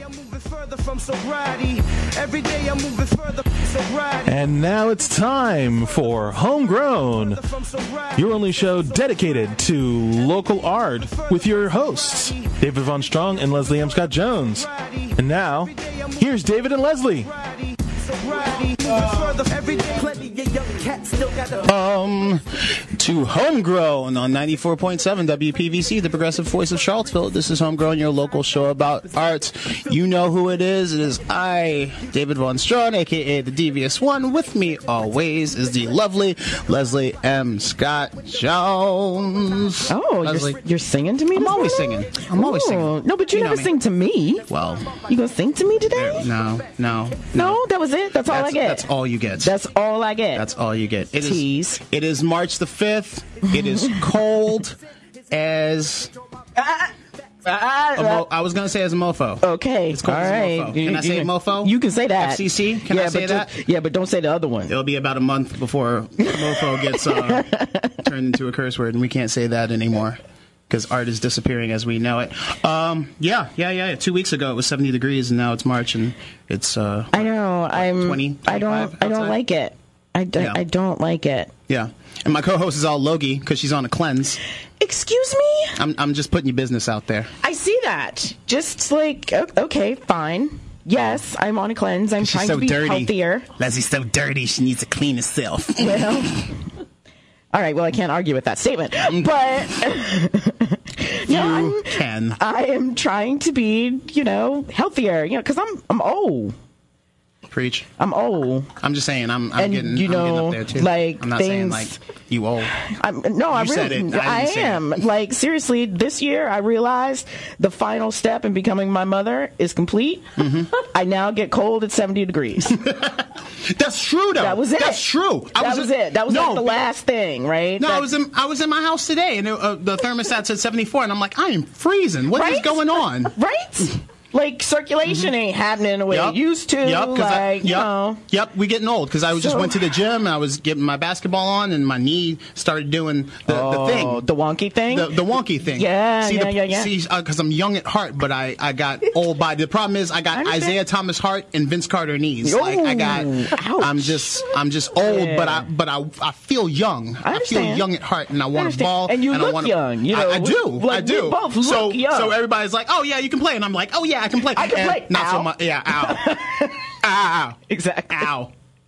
And now it's time for Homegrown, your only show dedicated to local art with your hosts, David Von Strong and Leslie M. Scott Jones. And now, here's David and Leslie. To Homegrown on 94.7 WPVC, the progressive voice of Charlottesville. This is Homegrown, your local show about arts. You know who it is. It is I, David Von Strong, a.k.a. the Devious One. With me always is the lovely Leslie M. Scott Jones. Oh, Leslie. You're singing to me? I'm always singing. I'm always singing. No, but you never sing to me. Well. You gonna sing to me today? No. No, that was it? That's all I get? That's all you get. That's all I get. That's all you get. Tease. It is March the 5th. It is cold as... I was going to say as a mofo. Okay. It's cold all as right. a mofo. Can I say mofo? You can say that. FCC? Can I say that? Yeah, but don't say the other one. It'll be about a month before mofo gets turned into a curse word, and we can't say that anymore because art is disappearing as we know it. Yeah. 2 weeks ago it was 70 degrees, and now it's March, and it's I know. 20, I don't like it. I don't like it. Yeah. And my co-host is all Logie because she's on a cleanse. Excuse me? I'm just putting your business out there. I see that. Just like, okay, fine. Yes, I'm on a cleanse. I'm trying to be healthier. Leslie's so dirty, she needs to clean herself. Well, all right, well, I can't argue with that statement. But you can. I am trying to be, healthier, because I'm old. Preach. I'm old. I'm just saying, I'm getting up there too. Like, I'm not saying like you old. I am. Like, seriously, this year I realized the final step in becoming my mother is complete. Mm-hmm. I now get cold at 70 degrees. That's true, though. That was it. That's true. That was it. That was like the last thing, right? No, I was in my house today, and the thermostat said 74, and I'm like, I am freezing. What is going on? Right? Like, circulation ain't happening the way it used to. Yep, we getting old. Because I just went to the gym, and I was getting my basketball on, and my knee started doing the thing. The wonky thing? The wonky thing. Yeah. See, because I'm young at heart, but I got old body. The problem is I got Isaiah Thomas heart and Vince Carter knees. Ooh, like, ouch. I'm just old, but I feel young. I feel young at heart, and I want to ball. And you look young. I do. I do. We both look young. So everybody's like, oh, yeah, you can play. And I'm like, oh, yeah, I can play. I can play. Not so much. Yeah, ow. Ow. Exactly. Ow.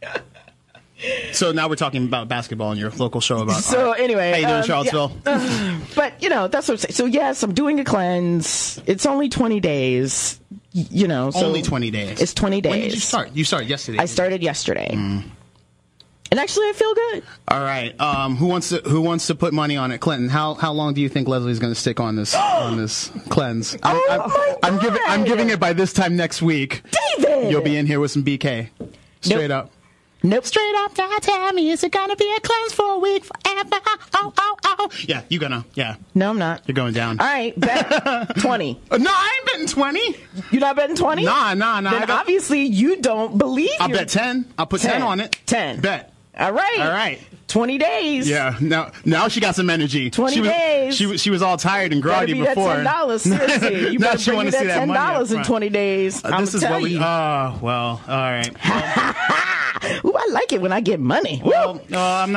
So now we're talking about basketball in your local show about So art. Anyway. How you doing, Charlottesville? Yeah. But, that's what I'm saying. So, yes, I'm doing a cleanse. It's only 20 days, So only 20 days. It's 20 days. When did you start? You started yesterday. I started yesterday. And actually, I feel good. All right. Who wants to put money on it? Clinton, how long do you think Leslie's going to stick on this cleanse? I'm giving it by this time next week. David, you'll be in here with some BK. Straight up. Nope. Straight up, now tell me, is it gonna be a cleanse for a week forever? Oh. Yeah, you gonna. Yeah. No, I'm not. You're going down. All right, bet 20. No, I ain't betting 20. You're not betting 20? Nah. Then obviously you don't believe. I'll bet 10. I'll put 10 on it. 10. Bet. All right. 20 days. Yeah. Now she got some energy. 20 days. She was all tired and groggy before. $10. Seriously, you better bring me that $10 in 20 days. This is what we. Oh well. All right. Ooh, I like it when I get money. Well, I'm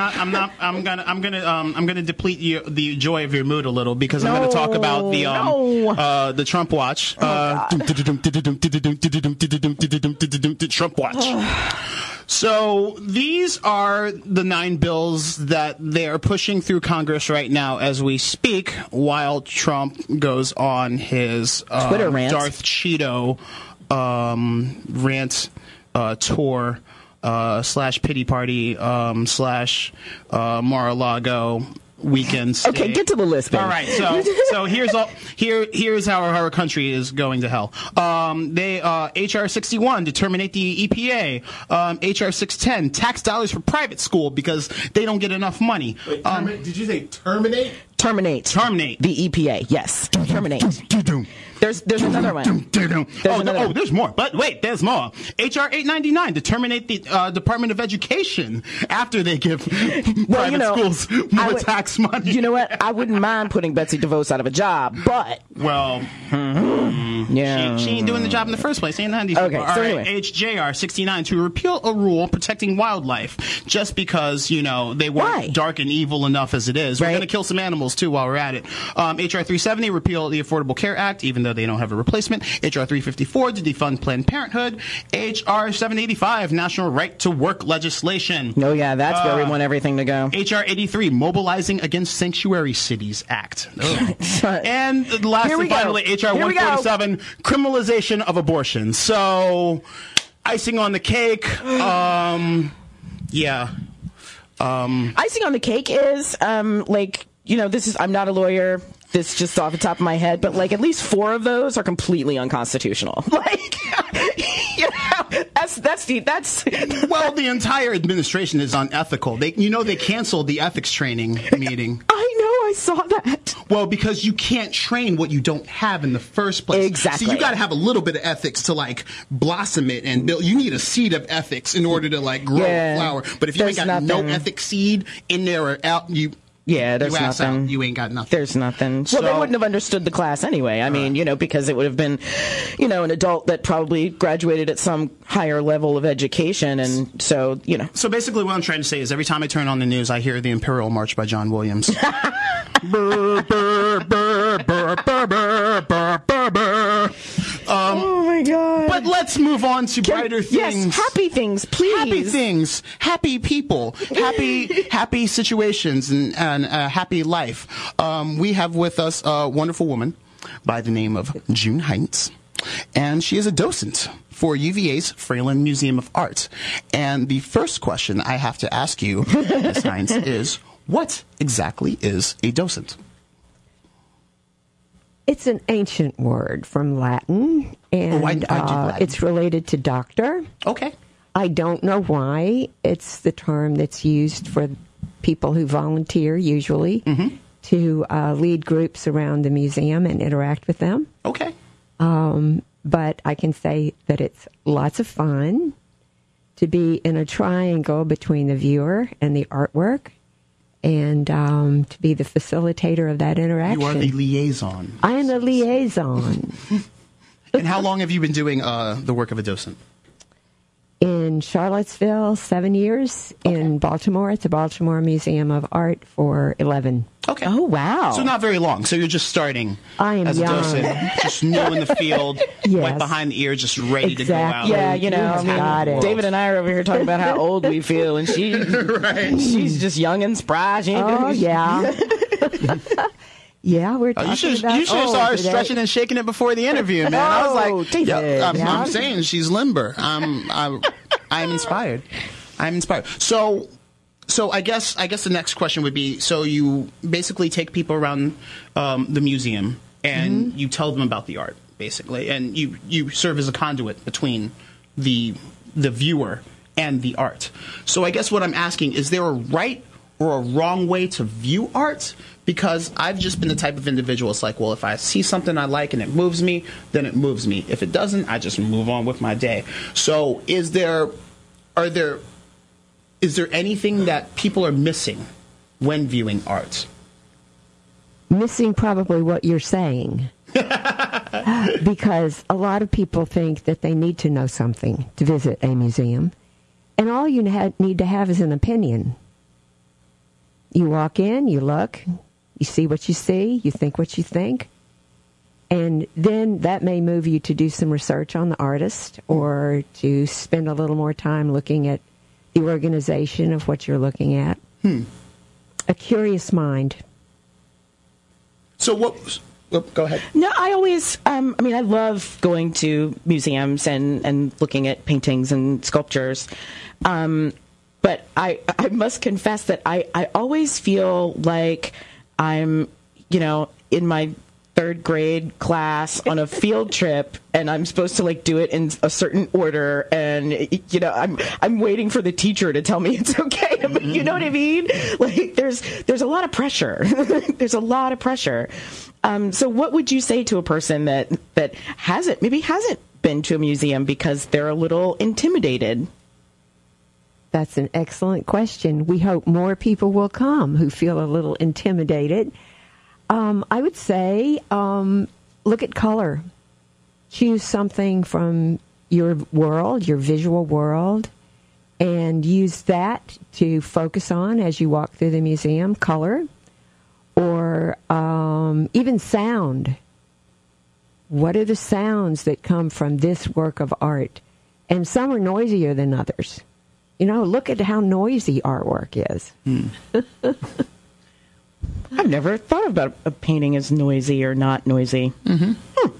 gonna deplete the joy of your mood a little because I'm gonna talk about the Trump Watch. Trump Watch. So these are the 9 bills that they are pushing through Congress right now as we speak, while Trump goes on his Twitter rant. Darth Cheeto rant tour. / pity party / Mar-a-Lago weekend stay. Okay, get to the list, then. All right, so here's how our country is going to hell. HR 61 to terminate the EPA. HR 610 tax dollars for private school because they don't get enough money. Wait, did you say terminate? Terminate the EPA. Yes, terminate. There's another one. There's more. But wait, there's more. HR 899 to terminate the Department of Education after they give private schools more tax money. You know what? I wouldn't mind putting Betsy DeVos out of a job, but well, Yeah. She ain't doing the job in the first place. Ain't that Okay, All so right, anyway. HJR 69 to repeal a rule protecting wildlife just because, you know, they weren't Why? dark and evil enough as it is. We're Right. going to kill some animals, too, while we're at it. HR 370, repeal the Affordable Care Act, even though they don't have a replacement. HR 354, to defund Planned Parenthood. HR 785, national right to work legislation. Oh, yeah, that's where we want everything to go. HR 83, Mobilizing Against Sanctuary Cities Act. And last Here we and go. finally, HR Here we go. 147, criminalization of abortion. So, icing on the cake, yeah. Icing on the cake is, like, you know, this is, I'm not a lawyer. This just off the top of my head, but like at least 4 of those are completely unconstitutional. Like, you know, that's Well, the entire administration is unethical. They canceled the ethics training meeting. I know, I saw that. Well, because you can't train what you don't have in the first place. Exactly. So you got to have a little bit of ethics to like blossom it and build. You need a seed of ethics in order to like grow a flower. But if you ain't got no ethics seed in there or out, there's ass nothing. out, you ain't got nothing. There's nothing. Well, they wouldn't have understood the class anyway. I mean, you know, because it would have been, you know, an adult that probably graduated at some higher level of education, and so, you know. So basically what I'm trying to say is every time I turn on the news, I hear the Imperial March by John Williams. Burr, burr, burr, burr, burr, burr, burr, burr, burr. Oh my God. But let's move on to brighter things. Yes, happy things, please. Happy things, happy people, happy situations, and a happy life. We have with us a wonderful woman by the name of June Heinz, and she is a docent for UVA's Fralin Museum of Art. And the first question I have to ask you, Ms. Heinz, is what exactly is a docent? It's an ancient word from Latin, and I do Latin. It's related to doctor. Okay. I don't know why. It's the term that's used for people who volunteer, usually, to lead groups around the museum and interact with them. Okay. But I can say that it's lots of fun to be in a triangle between the viewer and the artwork, and to be the facilitator of that interaction. You are the liaison. I am the liaison. And how long have you been doing the work of a docent? In Charlottesville, 7 years. Okay. In Baltimore, at the Baltimore Museum of Art, for 11. Okay. Oh, wow. So not very long. So you're just starting I am as a young. docent, just new in the field, Yes. like behind the ear, just ready to go out. Exactly. Yeah, you know, You I mean, got it. David and I are over here talking about how old we feel, and she's just young and spry. She ain't Oh, gonna be- yeah. Yeah, we're talking You should about have saw her today. stretching and shaking it before the interview, man. I was Oh, like, David. I'm saying she's limber. I'm inspired. I'm inspired. So I guess the next question would be: so you basically take people around the museum and you tell them about the art, basically, and you serve as a conduit between the viewer and the art. So I guess what I'm asking is: there a right or a wrong way to view art? Because I've just been the type of individual, it's like, well, if I see something I like and it moves me, then it moves me. If it doesn't, I just move on with my day. So is there anything that people are missing when viewing art? Missing probably what you're saying. Because a lot of people think that they need to know something to visit a museum. And all you need to have is an opinion. You walk in, you look, you see what you see, you think what you think, and then that may move you to do some research on the artist or to spend a little more time looking at the organization of what you're looking at. A curious mind. So go ahead. No, I always, I mean, I love going to museums and looking at paintings and sculptures. But I must confess that I always feel like I'm, you know, in my third grade class on a field trip, and I'm supposed to like do it in a certain order, and you know, I'm waiting for the teacher to tell me it's okay. You know what I mean? Like there's a lot of pressure. There's a lot of pressure. So what would you say to a person that hasn't been to a museum because they're a little intimidated? That's an excellent question. We hope more people will come who feel a little intimidated. I would say look at color. choose something from your world, your visual world, and use that to focus on as you walk through the museum. Color, or even sound. What are the sounds that come from this work of art? And some are noisier than others. You know, look at how noisy artwork is. I've never thought about a painting as noisy or not noisy. Mm-hmm.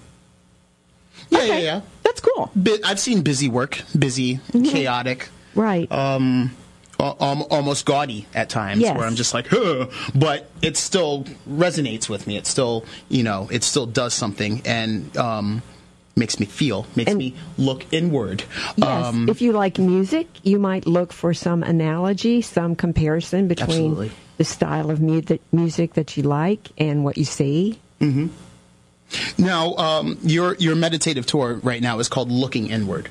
Yeah. That's cool. I've seen busy work, busy, chaotic. Right. Almost gaudy at times, yes. where I'm just like, huh, but it still resonates with me. It still, it still does something and makes me feel, makes me look inward. Yes. If you like music, you might look for some analogy, some comparison between absolutely. The style of music that you like and what you see. Mm-hmm. Now, your meditative tour right now is called Looking Inward.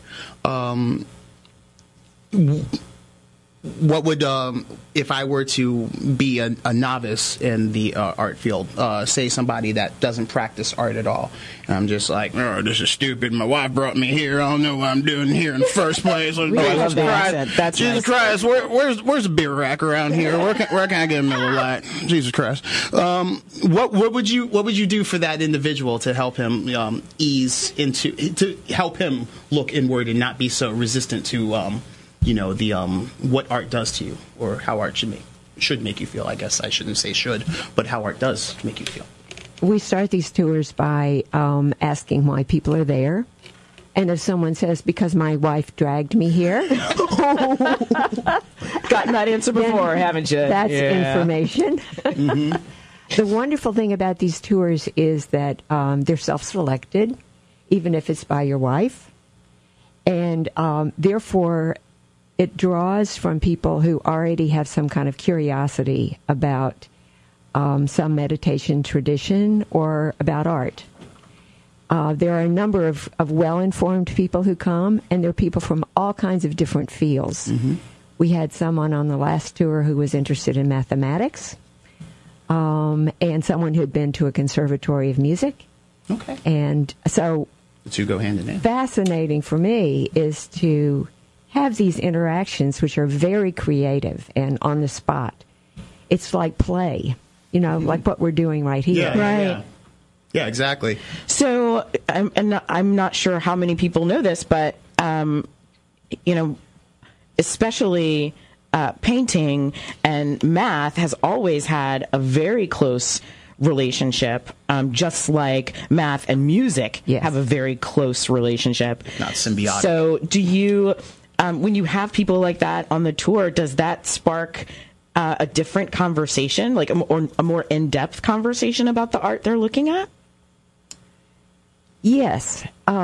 What would, if I were to be a novice in the art field, say somebody that doesn't practice art at all, and I'm just like, oh, this is stupid, my wife brought me here, I don't know what I'm doing here in the first place. Jesus Christ, where's the beer rack around here? Where can I get a Miller Lite? Jesus Christ. What would you do for that individual to help him to help him look inward and not be so resistant to what art does to you, or how art should make you feel? I guess I shouldn't say should, but how art does make you feel. We start these tours by asking why people are there. And if someone says, because my wife dragged me here. Gotten that answer before, haven't you? That's information. Mm-hmm. The wonderful thing about these tours is that they're self-selected, even if it's by your wife. And therefore, it draws from people who already have some kind of curiosity about some meditation tradition or about art. There are a number of well-informed people who come, and there are people from all kinds of different fields. Mm-hmm. We had someone on the last tour who was interested in mathematics, and someone who had been to a conservatory of music. Okay. And so the two go hand in hand. Fascinating for me is to have these interactions, which are very creative and on the spot. It's like play, like what we're doing right here. Right. Yeah, exactly. So, I'm not sure how many people know this, but, especially painting and math has always had a very close relationship, just like math and music have a very close relationship. Not symbiotic. So do you, when you have people like that on the tour, does that spark a different conversation, like a more in-depth conversation about the art they're looking at? Yes.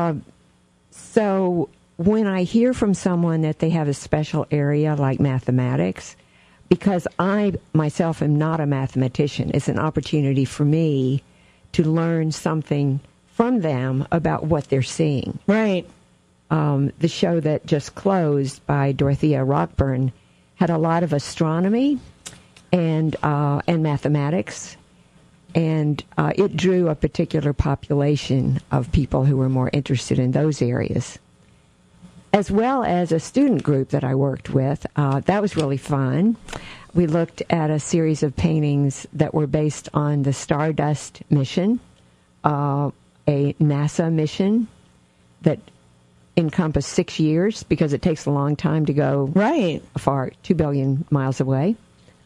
So when I hear from someone that they have a special area like mathematics, because I myself am not a mathematician, it's an opportunity for me to learn something from them about what they're seeing. Right. The show that just closed by Dorothea Rockburn had a lot of astronomy and mathematics, and it drew a particular population of people who were more interested in those areas, as well as a student group that I worked with. That was really fun. We looked at a series of paintings that were based on the Stardust mission, a NASA mission that encompassed 6 years, because it takes a long time to go far, 2 billion miles away.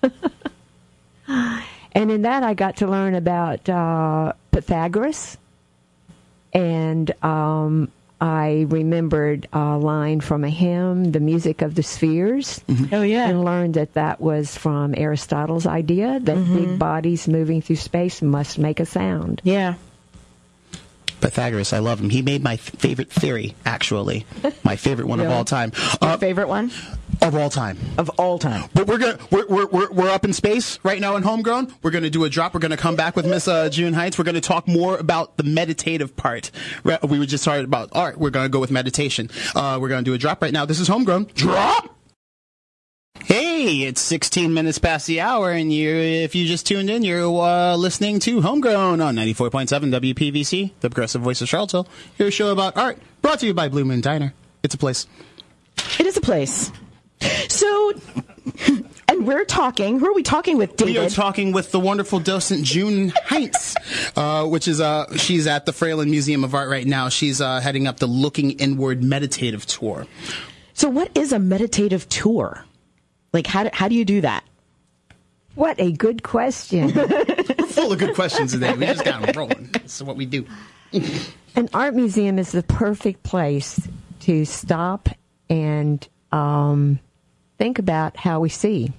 And in that, I got to learn about Pythagoras, and I remembered a line from a hymn, The Music of the Spheres. Mm-hmm. Oh, yeah. And learned that was from Aristotle's idea that big bodies moving through space must make a sound. Yeah. Pythagoras, I love him. He made my favorite theory, actually. My favorite one of all time. Your favorite one? Of all time. Of all time. But we're up in space right now in Homegrown. We're gonna do a drop. We're gonna come back with Miss June Heights. We're gonna talk more about the meditative part. We were just talking about art. We're gonna go with meditation. We're gonna do a drop right now. This is Homegrown. Drop! Hey, Hey, it's 16 minutes past the hour, and if you just tuned in, you're listening to Homegrown on 94.7 WPVC, the progressive voice of Charlottesville. Your show about art, brought to you by Blue Moon Diner. It's a place. It is a place. So, and we're talking. Who are we talking with, David? We are talking with the wonderful docent June Heinz, which is she's at the Fralin Museum of Art right now. She's heading up the Looking Inward meditative tour. So, what is a meditative tour? Like, how do you do that? What a good question. We're full of good questions today. We just got them rolling. That's what we do. An art museum is the perfect place to stop and think about how we see,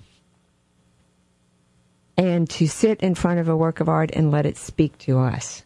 and to sit in front of a work of art and let it speak to us.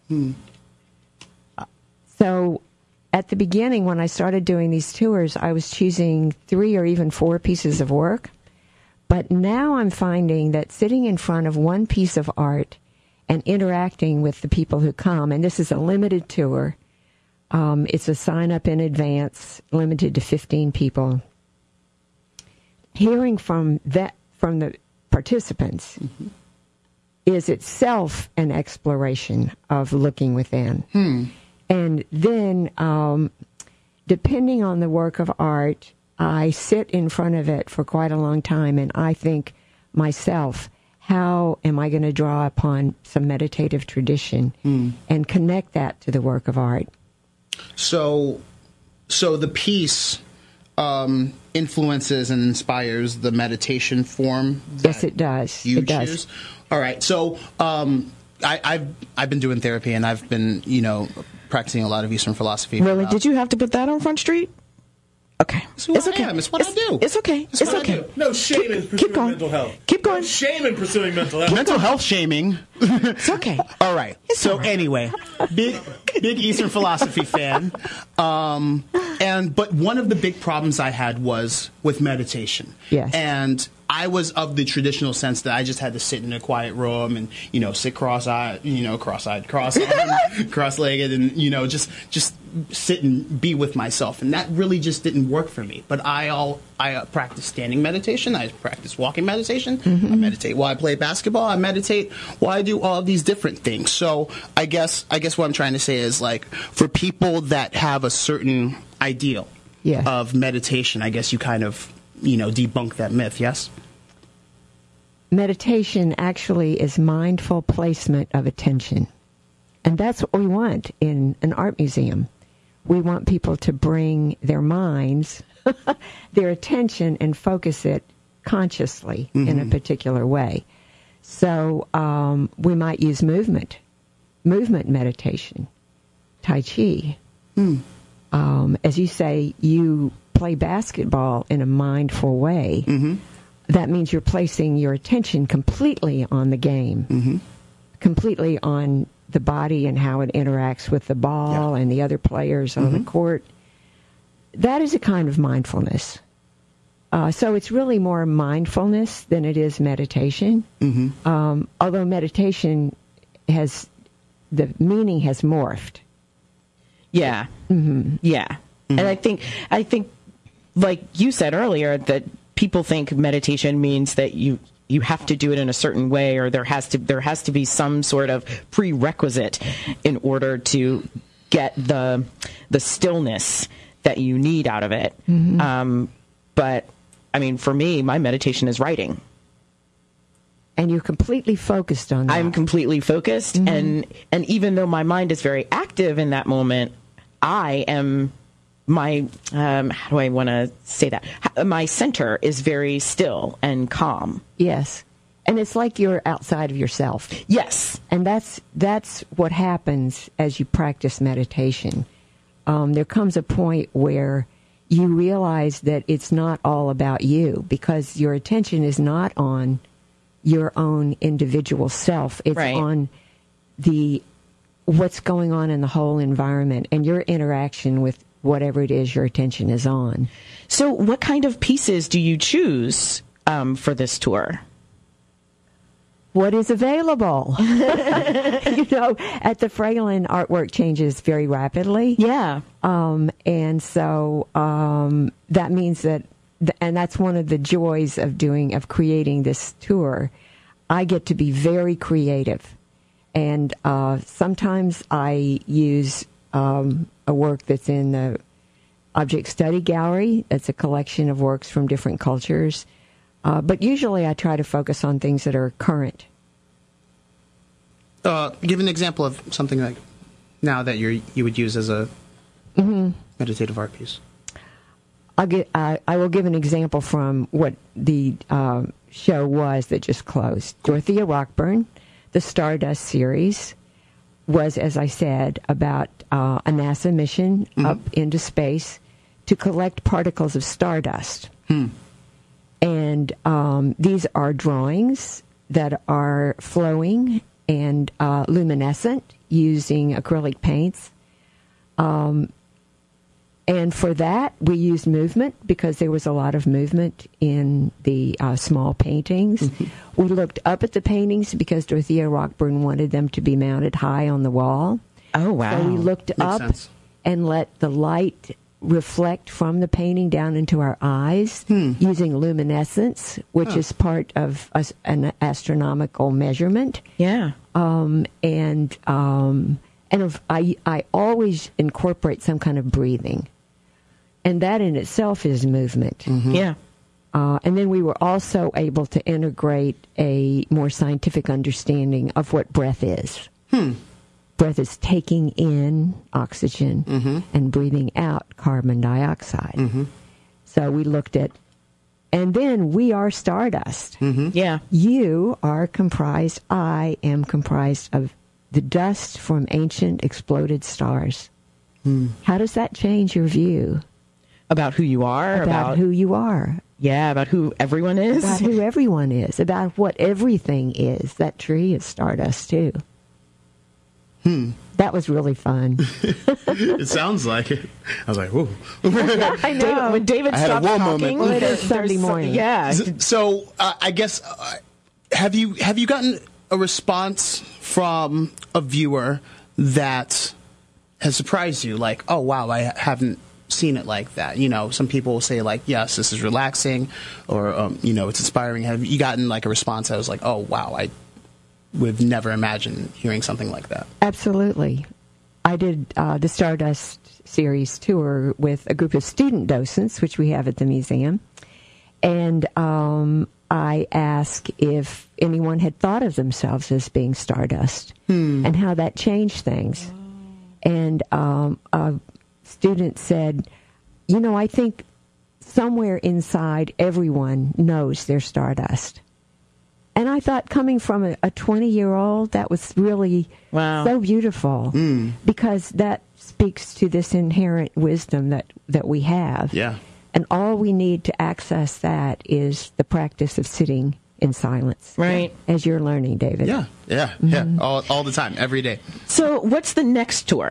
So at the beginning, when I started doing these tours, I was choosing 3 or even 4 pieces of work. But now I'm finding that sitting in front of one piece of art and interacting with the people who come, and this is a limited tour, it's a sign-up in advance, limited to 15 people. Hearing from the participants is itself an exploration of looking within. And then, depending on the work of art, I sit in front of it for quite a long time, and I think myself, how am I going to draw upon some meditative tradition and connect that to the work of art? So the piece influences and inspires the meditation form. Yes, it does. You it choose. Does. All right. So I've been doing therapy, and I've been practicing a lot of Eastern philosophy. Really? Did you have to put that on Front Street? Okay. It's okay. It's what I do. It's okay. It's okay. No shame in pursuing mental health. Keep going. No shame in pursuing mental health. Mental health shaming. It's okay. All right. Anyway, big Eastern philosophy fan. But one of the big problems I had was with meditation. Yes. And I was of the traditional sense that I just had to sit in a quiet room and, sit cross-eyed, cross-legged, and, just sit and be with myself. And that really just didn't work for me. But I practice standing meditation. I practice walking meditation. I meditate while I play basketball. I meditate while I do all of these different things. So I guess what I'm trying to say is, like, for people that have a certain ideal of meditation, I guess you kind of, debunk that myth, yes? Meditation actually is mindful placement of attention. And that's what we want in an art museum. We want people to bring their minds, their attention, and focus it consciously in a particular way. So we might use movement meditation, Tai Chi. As you say, you play basketball in a mindful way. That means you're placing your attention completely on the game, completely on the body and how it interacts with the ball and the other players on the court. That is a kind of mindfulness. So it's really more mindfulness than it is meditation. Although meditation the meaning has morphed. Yeah. Yeah. And I think, like you said earlier, that people think meditation means that you have to do it in a certain way, or there has to be some sort of prerequisite in order to get the stillness that you need out of it. But I mean, for me, my meditation is writing. And you're completely focused on that. I'm completely focused, and even though my mind is very active in that moment, I am my how do I want to say that? My center is very still and calm. Yes. And it's like you're outside of yourself. Yes. And that's what happens as you practice meditation. There comes a point where you realize that it's not all about you, because your attention is not on your own individual self. It's on what's going on in the whole environment and your interaction with whatever it is your attention is on. So what kind of pieces do you choose for this tour? What is available? At the Fralin, artwork changes very rapidly. Yeah. And so that means that and that's one of the joys of creating this tour. I get to be very creative, and sometimes I use a work that's in the Object Study Gallery. It's a collection of works from different cultures, but usually I try to focus on things that are current. Give an example of something like now that you would use as a meditative art piece. I will give an example from what the show was that just closed. Dorothea Rockburn, the Stardust series, was, as I said, about a NASA mission up into space to collect particles of stardust. And these are drawings that are flowing and luminescent using acrylic paints. And for that, we used movement because there was a lot of movement in the small paintings. We looked up at the paintings because Dorothea Rockburn wanted them to be mounted high on the wall. Oh, wow. So we looked up and let the light reflect from the painting down into our eyes using luminescence, which is part of an astronomical measurement. Yeah. And I always incorporate some kind of breathing. And that in itself is movement. Yeah. And then we were also able to integrate a more scientific understanding of what breath is. Breath is taking in oxygen and breathing out carbon dioxide. So we looked at, and then we are stardust. Yeah. You are comprised, I am comprised of the dust from ancient exploded stars. How does that change your view? About who you are? About who you are. Yeah, about who everyone is. About who everyone is. About what everything is. That tree is stardust, too. That was really fun. It sounds like it. I was like, whoa. I know. When David stopped talking, well, it is Sunday morning. Yeah. So I guess have you gotten a response from a viewer that has surprised you? Like, oh wow, I haven't seen it like that. You know, some people will say like, yes, this is relaxing, or you know, it's inspiring. Have you gotten like a response that was like, oh wow, I would never imagine hearing something like that? Absolutely. I did the Stardust series tour with a group of student docents, which we have at the museum, and I asked if anyone had thought of themselves as being stardust and how that changed things. And a student said, you know, I think somewhere inside everyone knows they're stardust. And I thought, coming from a 20-year-old, that was really so beautiful, because that speaks to this inherent wisdom that we have. Yeah. And all we need to access that is the practice of sitting in silence. Right. As you're learning, David. Yeah. All the time, every day. So what's the next tour?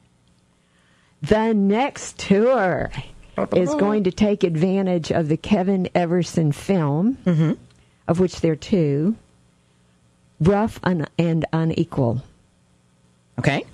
The next tour is going to take advantage of the Kevin Everson film, of which there are two, Rough and Unequal. Okay.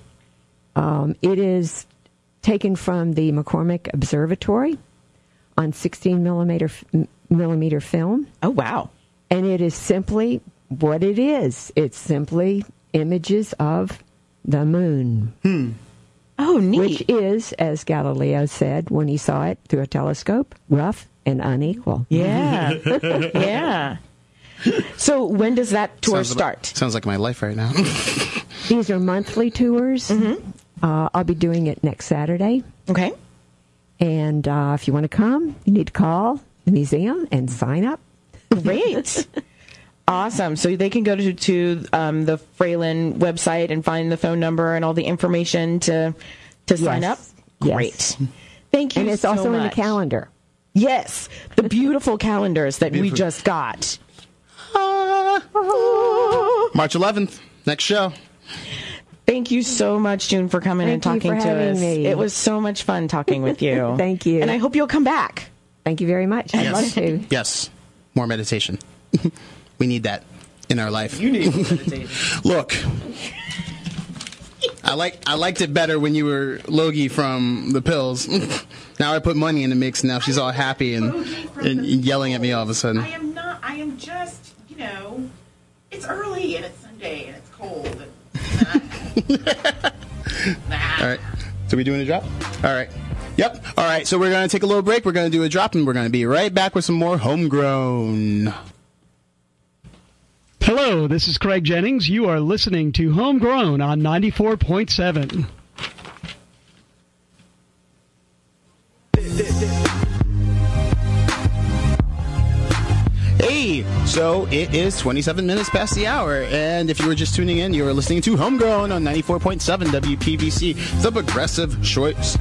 It is taken from the McCormick Observatory on 16 millimeter film. Oh, wow. And it is simply what it is. It's simply images of the moon. Oh, neat. Which is, as Galileo said when he saw it through a telescope, rough and unequal. Yeah. Yeah. So when does that tour start? Sounds like my life right now. These are monthly tours. I'll be doing it next Saturday. Okay. And if you want to come, you need to call the museum and sign up. Great. Awesome. So they can go to the Fralin website and find the phone number and all the information to sign up? Yes. Great. Thank you so much. And it's also in the calendar. Yes. The beautiful calendars that we just got. March 11th, next show. Thank you so much, June, for coming and talking to us. Me. It was so much fun talking with you. Thank you. And I hope you'll come back. Thank you very much. I'd love to. Yes. More meditation. We need that in our life. You need meditation. Look, I liked it better when you were Logie from The Pills. Now I put money in the mix, and now she's all happy and yelling at me all of a sudden. I am not. I am just, it's early and it's Sunday and it's cold. All right. So we doing a drop? All right. Yep. All right. So we're going to take a little break. We're going to do a drop, and we're going to be right back with some more Homegrown. Hello, this is Craig Jennings. You are listening to Homegrown on 94.7. Hey, so it is 27 minutes past the hour, and if you were just tuning in, you are listening to Homegrown on 94.7 WPVC, the progressive choice,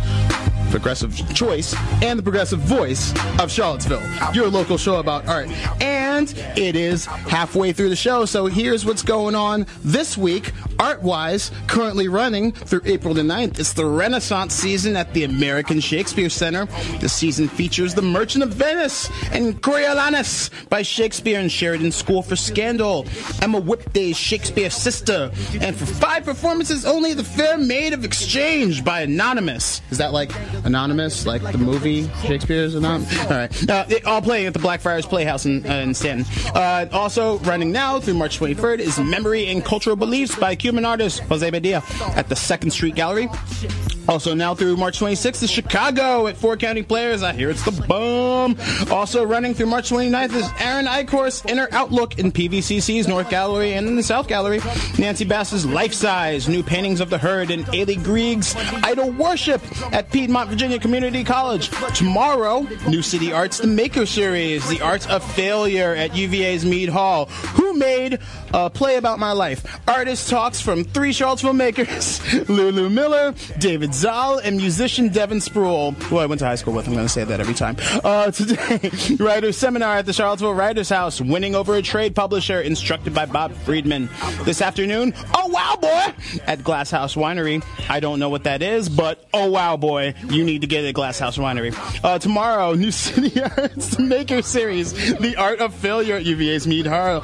and the progressive voice of Charlottesville, your local show about art. And it is halfway through the show, so here's what's going on this week, art-wise, currently running through April the 9th. It's the Renaissance season at the American Shakespeare Center. The season features The Merchant of Venice and Coriolanus by Shakespeare and Sheridan School for Scandal, Emma Whipday's Shakespeare Sister, and for 5 performances only, The Fair Maid of Exchange by Anonymous. Is that like Anonymous, like the movie Shakespeare's Anonymous? All right. All playing at the Blackfriars Playhouse in Stanton. Also running now through March 23rd is Memory and Cultural Beliefs by Cuban artist Jose Badia at the 2nd Street Gallery. Also now through March 26th is Chicago at 4 County Players. I hear it's the bomb. Also running through March 29th is Aaron Eichhorst's Inner Outlook in PVCC's North Gallery and in the South Gallery. Nancy Bass's Life Size, New Paintings of the Herd, and Ailey Grieg's Idol Worship at Piedmont, Virginia Community College. Tomorrow, New City Arts, The Maker Series, The Art of Failure at UVA's Mead Hall. Who made a play about my life? Artist talks from 3 Charlottesville makers, Lulu Miller, David Zoll, and musician Devin Sproul, who I went to high school with. I'm going to say that every time. Today, writer's seminar at the Charlottesville Writers House, winning over a trade publisher, instructed by Bob Friedman. This afternoon, oh wow boy, at Glass House Winery. I don't know what that is, but oh wow boy, you need to get it at Glass House Winery. Tomorrow, New City Arts, The Maker Series, The Art of Failure at UVA's Mead Hall.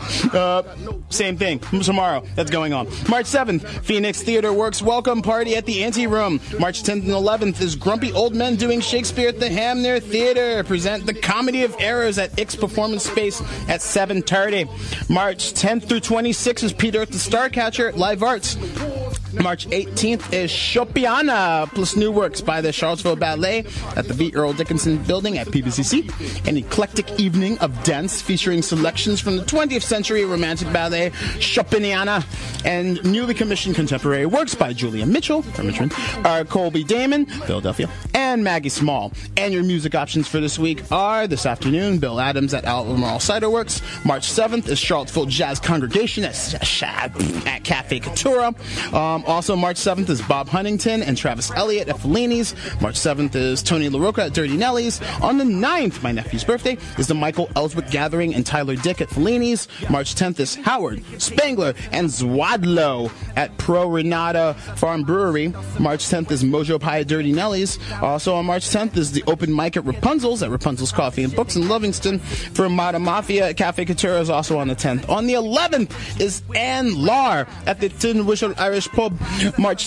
Same thing, tomorrow, that's going on. March 7th, Phoenix Theater Works Welcome Party at the Anteroom. March 10th and 11th is Grumpy Old Men Doing Shakespeare at the Hamner Theater. Present The Comedy of Errors at Ix Performance Space at 7:30. March 10th through 26th is Peter at the Starcatcher at Live Arts. March 18th is Chopiana plus New Works by the Charlottesville Ballet at the V. Earl Dickinson Building at PBCC. An eclectic evening of dance featuring selections from the 20th century romantic ballet Chopiana and newly commissioned contemporary works by Julia Mitchell from Richmond, Colby Damon, Philadelphia, and Maggie Small. And your music options for this week are this afternoon, Bill Adams at Albemarle Cider Works. March 7th is Charlottesville Jazz Congregation at Cafe Coutura. Also, March 7th is Bob Huntington and Travis Elliott at Fellini's. March 7th is Tony LaRocca at Dirty Nelly's. On the 9th, my nephew's birthday, is the Michael Ellswick Gathering and Tyler Dick at Fellini's. March 10th is Howard, Spangler, and Zwadlo at Pro Renata Farm Brewery. March 10th is Mojo Pie at Dirty Nelly's. Also on March 10th is the open mic at Rapunzel's Coffee and Books in Livingston. For Mata Mafia at Cafe Couture is also on the 10th. On the 11th is Ann Lar at the Tin Whistle Irish Pub. March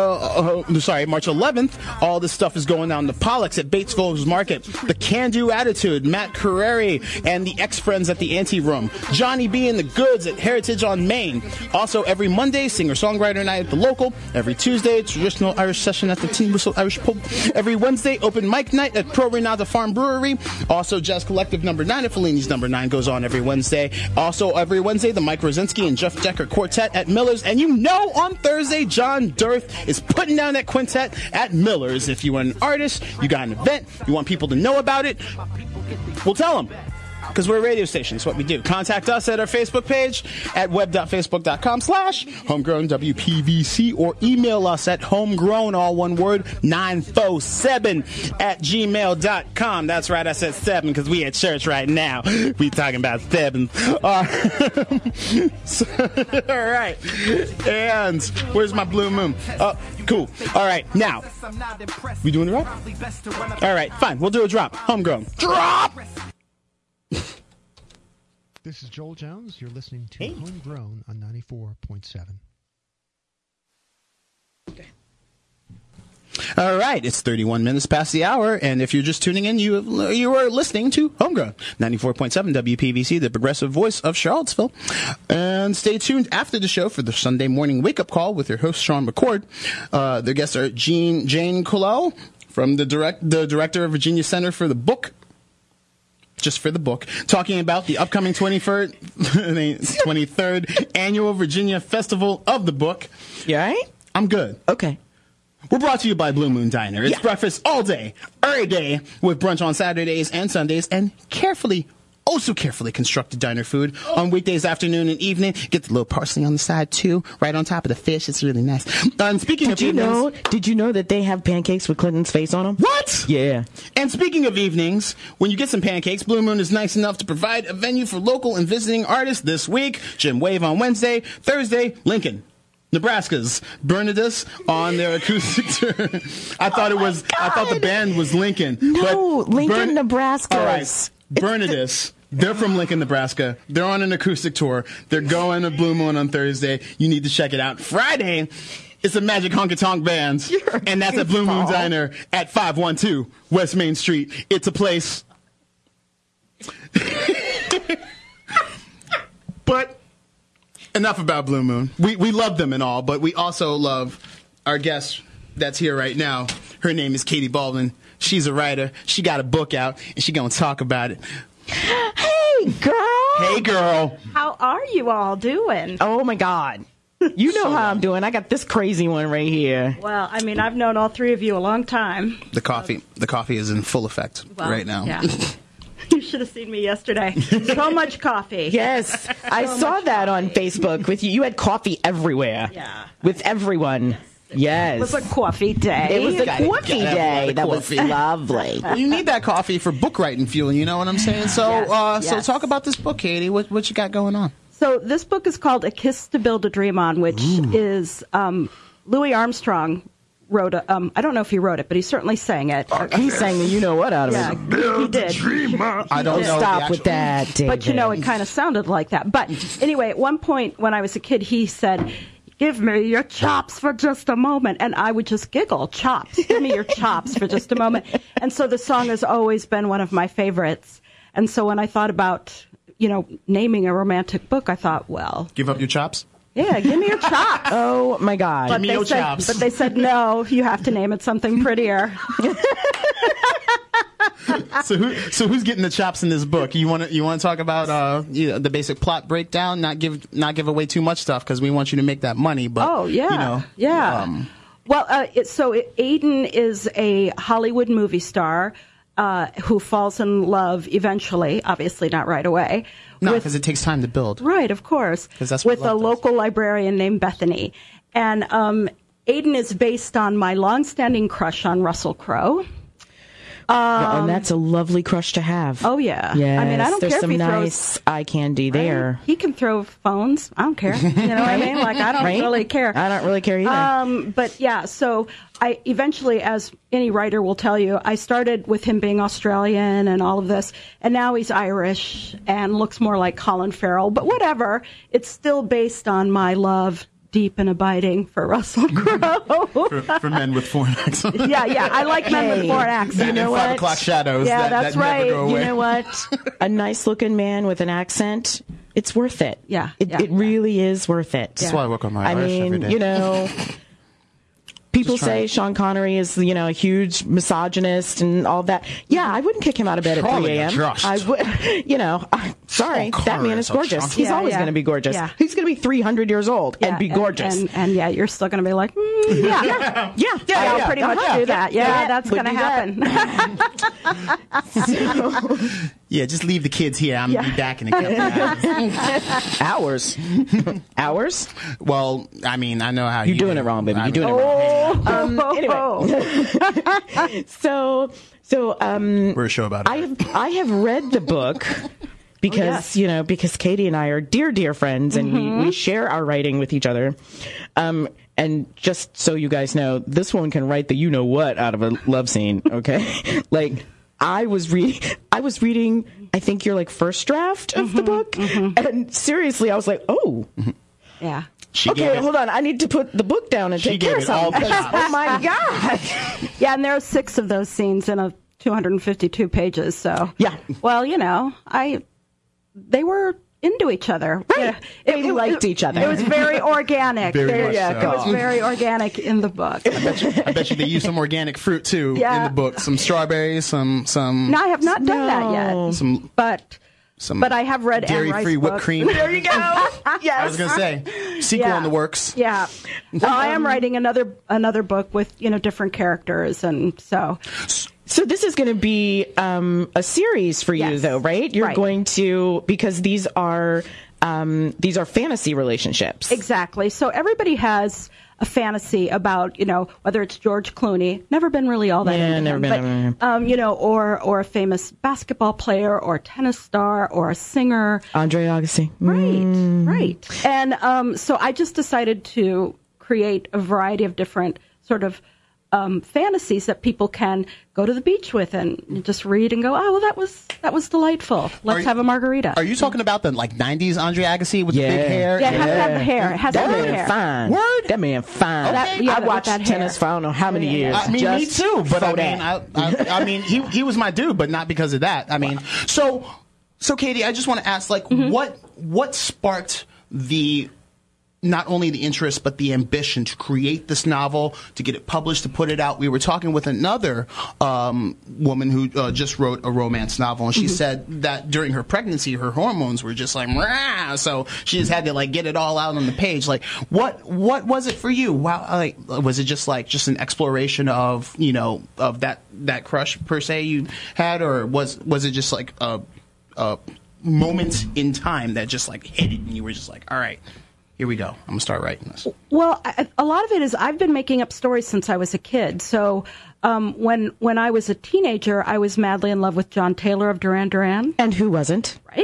11th, all this stuff is going down to Pollock's at Batesville's Market. The Can Do Attitude, Matt Carreri, and the Ex-Friends at the Anteroom. Johnny B. and the Goods at Heritage on Main. Also, every Monday, singer-songwriter night at the Local. Every Tuesday, traditional Irish session at the Tin Whistle Irish Pub. Every Wednesday, open mic night at Pro Renata Farm Brewery. Also, Jazz Collective number 9 at Fellini's number 9 goes on every Wednesday. Also, every Wednesday, the Mike Rosinski and Jeff Decker Quartet at Miller's. And you know on Thursday, John Dirth is putting down that quintet at Miller's. If you are an artist, you got an event, you want people to know about it, we'll tell them. Because we're a radio station. That's what we do. Contact us at our Facebook page at web.facebook.com/homegrownwpvc or email us at homegrown, all one word, 947@gmail.com. That's right, I said 7 because we at church right now. We talking about 7. All right. And where's my blue moon? Cool. All right. Now, we doing a drop? All right. Fine. We'll do a drop. Homegrown. Drop! This is Joel Jones. You're listening to Homegrown on 94.7. All right, it's 31 minutes past the hour, and if you're just tuning in, you are listening to Homegrown, 94.7 WPVC, the progressive voice of Charlottesville. And stay tuned after the show for the Sunday morning wake-up call with your host, Sean McCord. Their guests are Jane Colell from the director of Virginia Center for the Book, just for the book, talking about the upcoming 23rd Annual Virginia Festival of the Book. You all right? I'm good. Okay. We're brought to you by Blue Moon Diner. It's breakfast all day, every day, with brunch on Saturdays and Sundays, and carefully constructed diner food on weekdays, afternoon and evening. Get the little parsley on the side, too, right on top of the fish. It's really nice. And speaking of evenings... Did you know that they have pancakes with Clinton's face on them? What? Yeah. And speaking of evenings, when you get some pancakes, Blue Moon is nice enough to provide a venue for local and visiting artists this week. Jim Wave on Wednesday, Thursday, Lincoln, Nebraska's Bernadus on their acoustic tour. I thought the band was Lincoln. No, but Lincoln, Nebraska. All right, Bernadus. They're from Lincoln, Nebraska. They're on an acoustic tour. They're going to Blue Moon on Thursday. You need to check it out. Friday, it's a Magic Honky Tonk Band, and that's at Blue Moon Diner at 512 West Main Street. It's a place. But enough about Blue Moon. We love them and all, but we also love our guest that's here right now. Her name is Katie Baldwin. She's a writer. She got a book out, and she's going to talk about it. Hey, girl. Hey, girl. How are you all doing? Oh, my God. You know how I'm doing. I got this crazy one right here. Well, I mean, I've known all three of you a long time. The coffee is in full effect right now. Yeah. You should have seen me yesterday. So much coffee. Yes. I saw that on Facebook with you. You had coffee everywhere. Yeah. With everyone. Yes. It was a coffee day. It was a coffee day. That was coffee. lovely. You need that coffee for book writing fuel, you know what I'm saying? So Yes. So talk about this book, Katie. What you got going on? So this book is called A Kiss to Build a Dream On, which is Louis Armstrong wrote it. I don't know if he wrote it, but he certainly sang it. He sang the you know what out of Yeah, it. he did. I don't know. Stop with that, David. But you know, it kind of sounded like that. But anyway, at one point when I was a kid, he said, "Give me your chops for just a moment." And I would just giggle, chops. Give me your chops for just a moment. And so the song has always been one of my favorites. And so when I thought about, naming a romantic book, I thought, well. Give up your chops? Yeah, give me your chops. Oh, my God. Give me your chops. But they said, no, you have to name it something prettier. So who's getting the chops in this book? You want to talk about the basic plot breakdown? Not give away too much stuff because we want you to make that money. But yeah. Well, Aiden is a Hollywood movie star who falls in love eventually, obviously not right away. No, because it takes time to build. Right, of course. That's what with a local librarian named Bethany. And Aiden is based on my longstanding crush on Russell Crowe. And that's a lovely crush to have. Oh, yeah. Yes, I mean, I don't there's care some if he nice eye candy there. He can throw phones. I don't care. You know what I mean? Like, I don't really care. I don't really care either. But, yeah, so I eventually, as any writer will tell you, I started with him being Australian and all of this, and now he's Irish and looks more like Colin Farrell. But whatever, it's still based on my love, deep and abiding, for Russell Crowe. for men with foreign accents. Yeah, I like men with foreign accents. You know what? 5 o'clock shadows. Yeah, that that's never right. go away. You know what? A nice-looking man with an accent, it's worth it. Yeah, It really is worth it. That's why I work on my Irish every day. People say Sean Connery is, a huge misogynist and all that. Yeah, I wouldn't kick him out of bed at 3 a.m. I would, sorry, that man is gorgeous. He's always going to be gorgeous. Yeah. He's going to be 300 years old and be gorgeous. And you're still going to be like, yeah. I'll pretty much do that. Yeah, that's going to happen. Yeah, just leave the kids here. I'm going to be back in a couple hours. Hours? Well, I mean, I know how you're doing it wrong, baby. You're doing it wrong. Anyway, so we're a show about it. I have read the book because because Katie and I are dear friends, and we share our writing with each other. And just so you guys know, this woman can write the you know what out of a love scene. Okay, like I was reading. I think your first draft of the book, and seriously, I was like, oh. Yeah. Okay, hold on. I need to put the book down and take care of something. Oh my God. Yeah, and there are 6 of those scenes in a 252 pages. So yeah. Well, they were into each other. Right. They liked each other. It was very organic. Very It was very organic in the book. I bet you they used some organic fruit too in the book. Some strawberries, some. No, I have not done that yet. But I have read dairy-free whipped cream. There you go. Yes. I was going to say sequel in the works. Yeah. Well, I am writing another book with different characters, and so. So this is going to be a series for you, though, right? You're going to, because these are fantasy relationships. Exactly. So everybody has a fantasy about, whether it's George Clooney, never been really all that into him, but, or a famous basketball player or tennis star or a singer. Andre Agassi. Right. And so I just decided to create a variety of different sort of fantasies that people can go to the beach with and just read and go, oh, well, that was delightful. Let's have a margarita. Are you talking about the 90s Andre Agassi with the big hair? Yeah, it has to have the hair. It has to have the hair. Fine. Word? That man fine. Okay. I watched tennis for I don't know how many years. I mean, me too. But I mean, he was my dude, but not because of that. I mean, so Katie, I just want to ask, what sparked not only the interest, but the ambition to create this novel, to get it published, to put it out. We were talking with another woman who just wrote a romance novel, and she said that during her pregnancy, her hormones were just like, rah! So she just had to get it all out on the page. What was it for you? Wow, was it just an exploration of of that crush per se you had, or was it just a moment in time that just hit it, and you were just all right, here we go. I'm going to start writing this. Well, a lot of it is I've been making up stories since I was a kid. So when I was a teenager, I was madly in love with John Taylor of Duran Duran. And who wasn't? Right.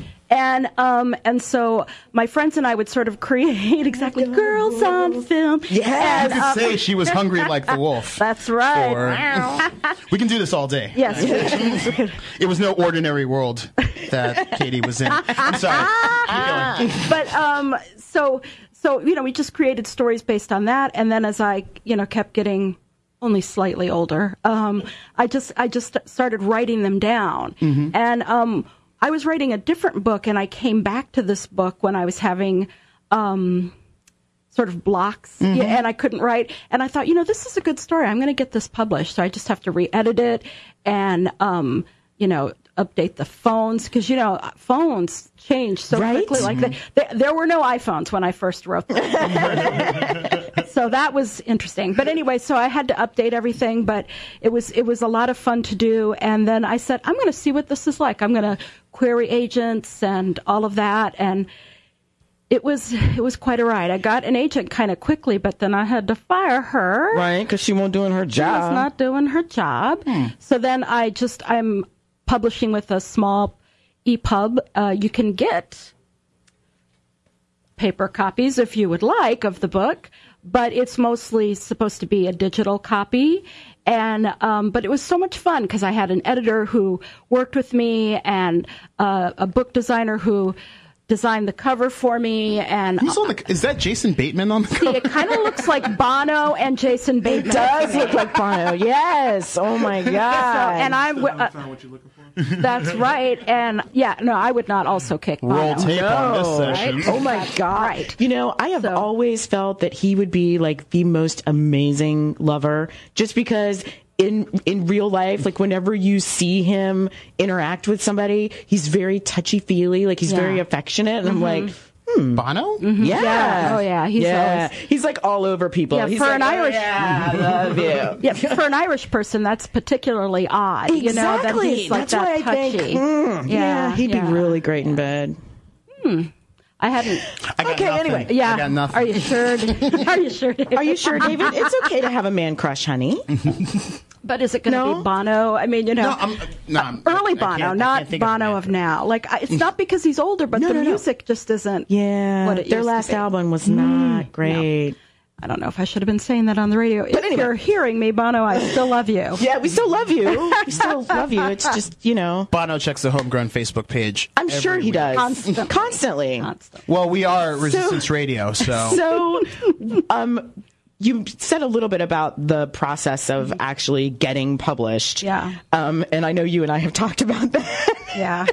And so my friends and I would sort of create girls on film. Yes. You could say she was hungry like the wolf. That's right. We can do this all day. Yes. It was no ordinary world that Katie was in. I'm sorry. But so we just created stories based on that, and then as I kept getting only slightly older, I just started writing them down, and I was writing a different book, and I came back to this book when I was having sort of blocks, and I couldn't write. And I thought, this is a good story. I'm going to get this published. So I just have to re-edit it and, update the phones, because, phones change so quickly. There were no iPhones when I first wrote them. So that was interesting. But anyway, so I had to update everything, but it was a lot of fun to do. And then I said, I'm going to see what this is like. I'm going to query agents and all of that. And it was quite a ride. I got an agent kind of quickly, but then I had to fire her. Right, because she wasn't doing her job. She was not doing her job. So then I'm publishing with a small EPUB. You can get paper copies if you would like of the book, but it's mostly supposed to be a digital copy. And but it was so much fun because I had an editor who worked with me and a book designer who designed the cover for me. And is that Jason Bateman on the cover? See, it kind of looks like Bono and Jason Bateman. It does look like Bono. Yes. Oh my God. And I'm found what you're looking for. That's right. And I would not also kick Bono. Roll tape on this session. Right? Oh my God. Right. I have always felt that he would be the most amazing lover, just because in real life, whenever you see him interact with somebody, he's very touchy-feely, he's very affectionate, and I'm like, Bono? Yeah. Oh yeah. He's all over people. Yeah, he's for an Irish, I love you. Yeah, for an Irish person, that's particularly odd. Exactly. That he's that's that why I touchy. think. He'd be really great in bed. I hadn't. Anyway. Yeah. I got nothing. Are you sure? Are you sure, David? Are you sure, David? It's okay to have a man crush, honey. But is it going to be Bono? I mean, early Bono, not Bono of now. It's not because he's older, but the music just isn't. Yeah, what it their used last to be. album was not great. I don't know if I should have been saying that on the radio. But if you're hearing me, Bono, I still love you. Yeah, we still love you. We still love you. It's just, Bono checks the Homegrown Facebook page. I'm sure he does. Constantly. Well, we are Resistance Radio, so. You said a little bit about the process of actually getting published. Yeah. And I know you and I have talked about that. Yeah.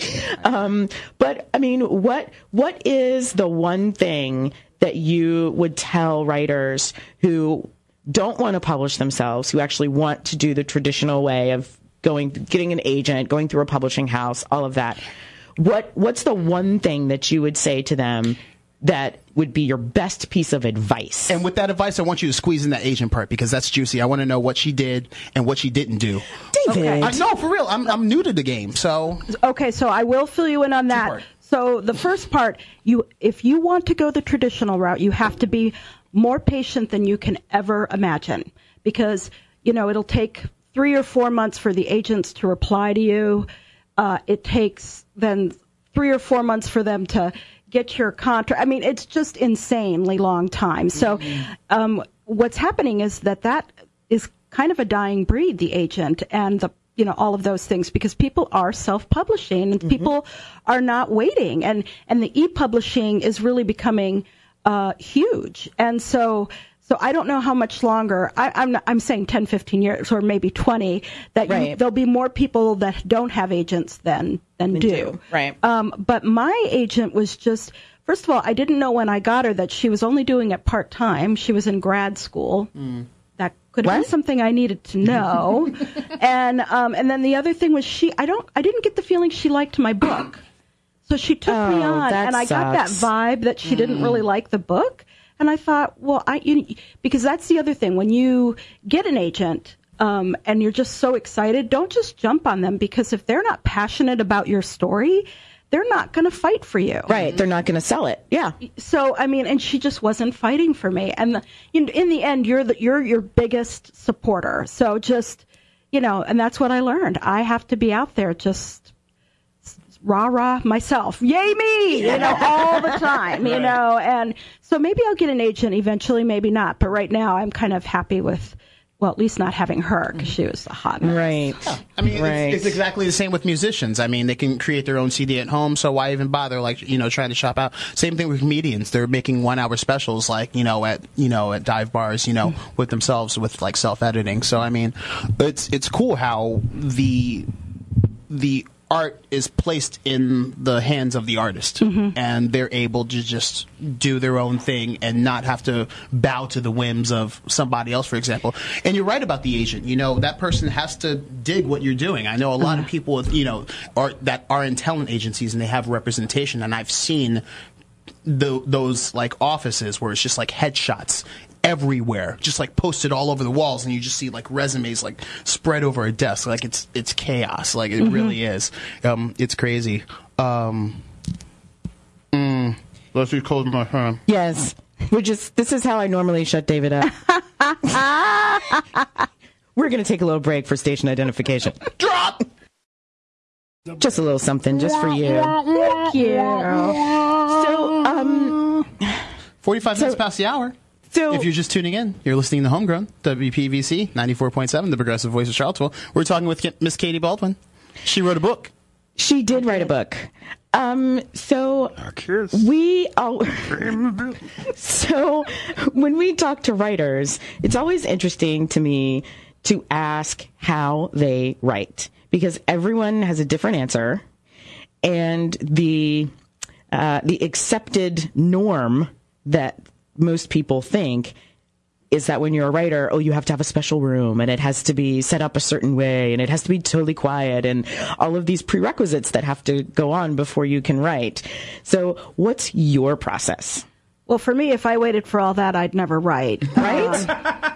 But I mean, what is the one thing that you would tell writers who don't want to publish themselves, who actually want to do the traditional way of getting an agent, going through a publishing house, all of that? What's the one thing that you would say to them that would be your best piece of advice? And with that advice, I want you to squeeze in that agent part, because that's juicy. I want to know what she did and what she didn't do. David. Okay. No, for real. I'm new to the game, so. Okay, so I will fill you in on that. Two-part. So the first part, if you want to go the traditional route, you have to be more patient than you can ever imagine, because, it'll take 3 or 4 months for the agents to reply to you. It takes then 3 or 4 months for them to get your contract. I mean, it's just insanely long time. So what's happening is that is kind of a dying breed, the agent and all of those things, because people are self-publishing and people are not waiting. And the e-publishing is really becoming huge. And so I don't know how much longer. I'm saying 10, 15 years, or maybe 20. That there'll be more people that don't have agents than do. Right. But my agent was just. First of all, I didn't know when I got her that she was only doing it part time. She was in grad school. That could have been something I needed to know. And then the other thing was I didn't get the feeling she liked my book. So she took me on, and I got that vibe that she didn't really like the book. And I thought, well, because that's the other thing. When you get an agent, and you're just so excited, don't just jump on them, because if they're not passionate about your story, they're not going to fight for you. Right. They're not going to sell it. Yeah. So, I mean, and she just wasn't fighting for me. And in the end, you're your biggest supporter. So just, and that's what I learned. I have to be out there just rah-rah myself. Yay me! All the time, And so maybe I'll get an agent eventually, maybe not. But right now I'm kind of happy with, well, at least not having her, because she was a hot mess. Right. Yeah. I mean, it's exactly the same with musicians. I mean, they can create their own CD at home, so why even bother, trying to shop out? Same thing with comedians. They're making 1-hour specials, at dive bars, with themselves, with, self-editing. So, I mean, it's cool how the art is placed in the hands of the artist, and they're able to just do their own thing and not have to bow to the whims of somebody else, for example. And you're right about the agent. That person has to dig what you're doing. I know a lot of people, that are in talent agencies, and they have representation, and I've seen those offices where it's just headshots everywhere, just posted all over the walls, and you just see resumes spread over a desk. It's chaos. It really is. It's crazy. Let's be closing my hand. Yes. This is how I normally shut David up. We're going to take a little break for station identification. Drop! Just a little something just for you. Thank you. So, 45 minutes past the hour. So, if you're just tuning in, you're listening to Homegrown, WPVC 94.7, the progressive voice of Charlottesville. We're talking with Miss Katie Baldwin. She wrote a book. She did write a book. So when we talk to writers, it's always interesting to me to ask how they write, because everyone has a different answer, and the accepted norm that most people think is that when you're a writer, you have to have a special room, and it has to be set up a certain way, and it has to be totally quiet, and all of these prerequisites that have to go on before you can write. So what's your process? Well, for me, if I waited for all that, I'd never write. Right?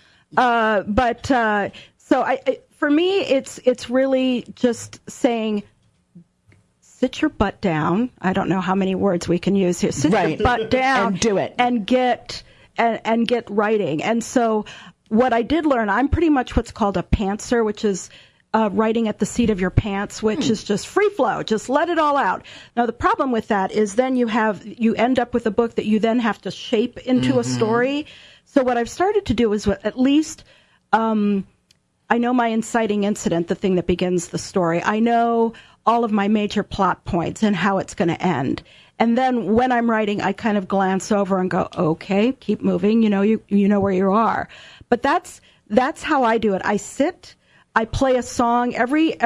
For me, it's really just saying, sit your butt down. I don't know how many words we can use here. Sit your butt down and do it, and get writing. And so, what I did learn, I'm pretty much what's called a pantser, which is writing at the seat of your pants, which is just free flow, just let it all out. Now, the problem with that is then you end up with a book that you then have to shape into a story. So what I've started to do is at least I know my inciting incident, the thing that begins the story. I know all of my major plot points and how it's going to end. And then when I'm writing, I kind of glance over and go, okay, keep moving. You know where you are. But that's how I do it. I sit, I play a song. Every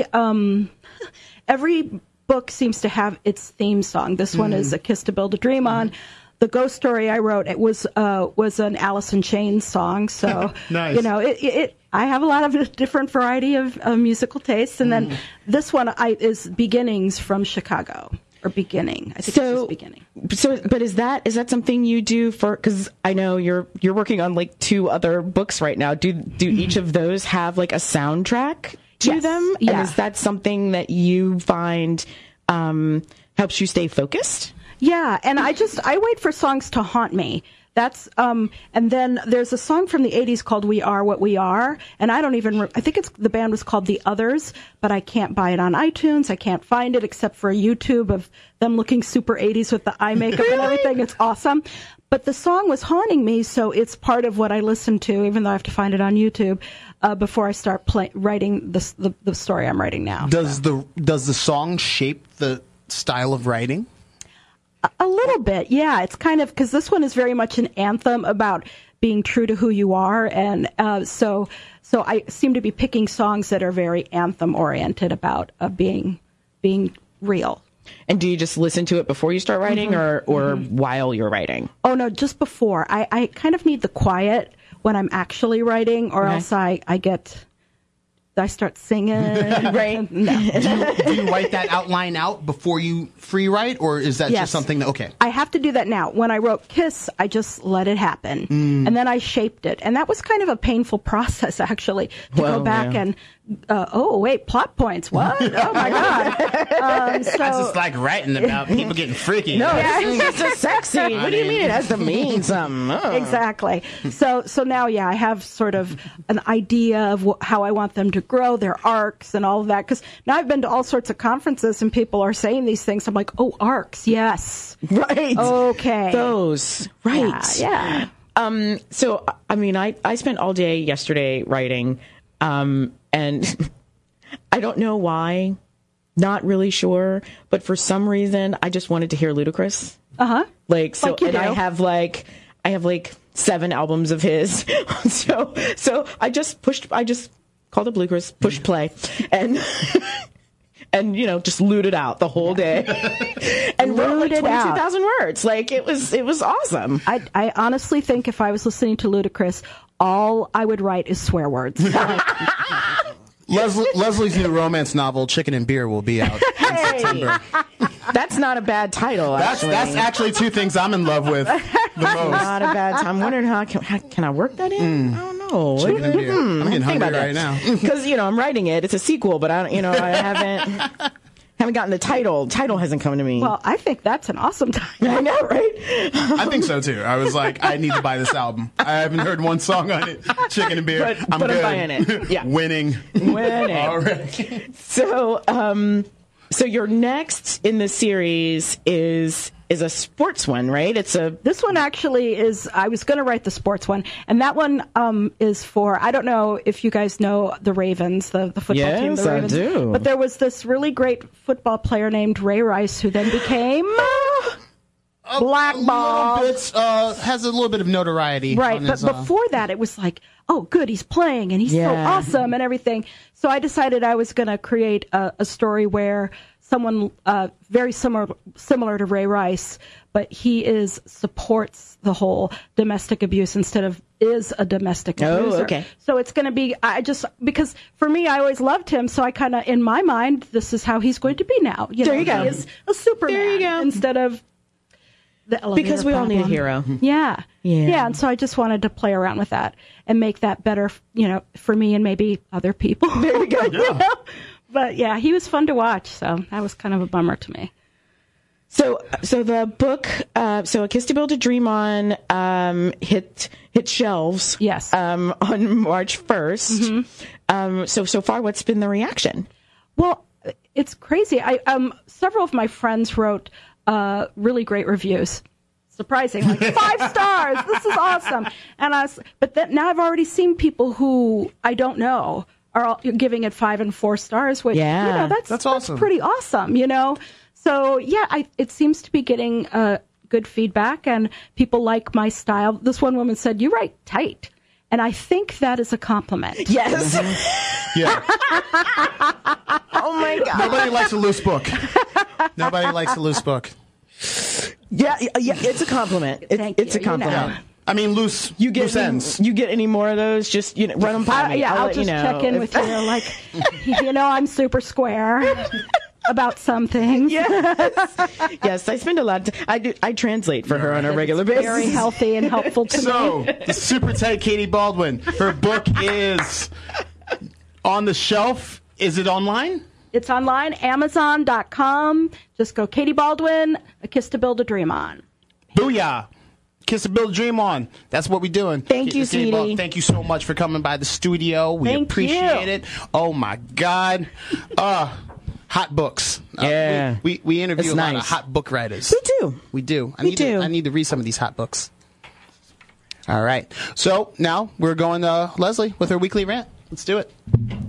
book seems to have its theme song. This one is A Kiss to Build a Dream On. The ghost story I wrote, it was an Alice in Chains song. So, nice. I have a lot of different variety of musical tastes. And then this one is Beginnings from Chicago. Or Beginning. I think it's Beginning. But is that something you do because I know you're working on like 2 other books right now. Do each of those have like a soundtrack to them? Yeah. And is that something that you find helps you stay focused? Yeah, and I wait for songs to haunt me. That's and then there's a song from the 80s called We Are What We Are, and I think the band was called The Others, but I can't buy it on iTunes. I can't find it except for a YouTube of them looking super 80s with the eye makeup and everything. It's awesome. But the song was haunting me, so it's part of what I listen to, even though I have to find it on YouTube before I start writing the story I'm writing now. Does the song shape the style of writing? A little bit, yeah. It's kind of, because this one is very much an anthem about being true to who you are, and so I seem to be picking songs that are very anthem-oriented about being real. And do you just listen to it before you start writing or while you're writing? Oh, no, just before. I kind of need the quiet when I'm actually writing, or else I start singing. Right. No. Do you write that outline out before you free write, or is that just something that, okay? I have to do that now. When I wrote Kiss, I just let it happen. And then I shaped it. And that was kind of a painful process, actually, to go back and, plot points. What? Oh, my God. That's just like writing about people getting freaky. No, it's just a sex scene. What do you mean it has to mean something? Oh. Exactly. So now, I have sort of an idea of how I want them to grow, their arcs and all of that. Because now I've been to all sorts of conferences and people are saying these things. I'm like, oh, arcs, yes. Right. Okay. Those. Right. Yeah. So, I mean, I spent all day yesterday writing, and I don't know why, not really sure, but for some reason, I just wanted to hear Ludacris. Uh-huh. I have 7 albums of his. so I just called up Ludacris, pushed play, and just looted out the whole day and wrote like 22,000 words. Like it was awesome. I honestly think if I was listening to Ludacris, all I would write is swear words. Leslie's new romance novel, Chicken and Beer, will be out in September. That's not a bad title, actually. That's actually 2 things I'm in love with the most. Not a bad time. I'm wondering how can I work that in? I don't know. Chicken and Beer. I'm getting hungry right now. Because, I'm writing it. It's a sequel, but I haven't gotten the title. Title hasn't come to me. Well, I think that's an awesome title. I know, right? I think so, too. I was like, I need to buy this album. I haven't heard one song on it. Chicken and Beer. But I'm buying it. Yeah. Winning. All right. So your next in the series is a sports one, right? This one actually is, I was going to write the sports one, and that one is for, I don't know if you guys know the Ravens, the football team. The Ravens. Yes, I do. But there was this really great football player named Ray Rice who then became blackballed. Has a little bit of notoriety. Right, but before that it was like, oh, good, he's playing, and he's so awesome and everything. So I decided I was going to create a story where someone very similar to Ray Rice, but he supports the whole domestic abuse instead of is a domestic abuser. Oh, okay. So it's going to be, because for me, I always loved him, so I kind of, in my mind, this is how he's going to be now. There you go. He is a Superman. There you go. Instead of the elevator because we all need a hero. Yeah. And so I just wanted to play around with that and make that better, for me and maybe other people. There you go. Yeah. But yeah, he was fun to watch, so that was kind of a bummer to me. So the book, A Kiss to Build a Dream On, hit shelves. Yes. On March 1st. Mm-hmm. So far, what's been the reaction? Well, it's crazy. Several of my friends wrote really great reviews. surprising, like 5 stars. This is awesome. But then now I've already seen people who I don't know are all giving it 5 and 4 stars, which that's awesome. That's pretty awesome, So it seems to be getting good feedback, and people like my style. This one woman said, "You write tight," and I think that is a compliment. Yes. Yeah. Oh my God. Nobody likes a loose book. Nobody likes a loose book. Yeah, it's a compliment. It's a compliment. I mean, loose ends. You get any more of those? Just run them by me. I'll just check in with you. Like, I'm super square about some things. Yes, I spend a lot of time. I translate for her on a regular basis. Very healthy and helpful to me. So, the super tight Katie Baldwin. Her book is on the shelf. Is it online? It's online, Amazon.com. Just go Katie Baldwin, A Kiss to Build a Dream On. Booyah. Kiss to Build a Dream On. That's what we're doing. Thank you, sweetie. Thank you so much for coming by the studio. We appreciate it. Oh, my God. Hot books. Yeah. We interview a lot of hot book writers. We do. I need to read some of these hot books. All right. So now we're going to Leslie with her weekly rant. Let's do it.